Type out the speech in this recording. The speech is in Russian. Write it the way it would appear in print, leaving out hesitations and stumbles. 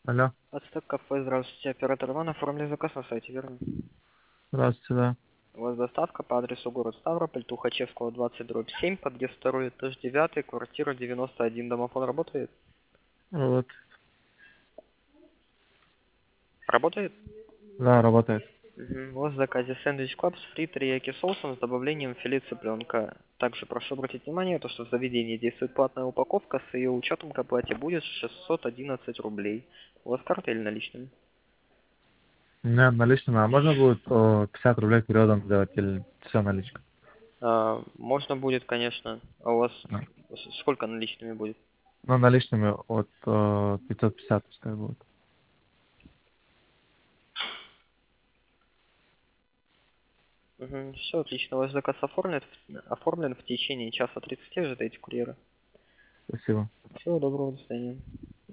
Алло, Ацтек кафе, здравствуйте. Оператор Иван, оформили заказ на сайте, верно? здравствуйте, да. У вас доставка по адресу город Ставрополь, Тухачевского, 20/7, подъезд 2, этаж 9, квартира 91. Домофон работает? Вот, Работает? да, работает. У вас в заказе сэндвич клаб с фри терияки соусом с добавлением филе цыпленка. Также прошу обратить внимание, то, что в заведении действует платная упаковка, с ее учетом к оплате будет 611 рублей. У вас карта или наличными? Не, наличными, а можно будет 50 рублей переводом сделать или все наличка? Можно будет, конечно. А у вас Да. сколько наличными будет? Ну, наличными от 550 пускай будет. Все отлично. Ваш заказ оформлен в течение часа 30 ожидайте курьера. Спасибо. Всего доброго, до свидания.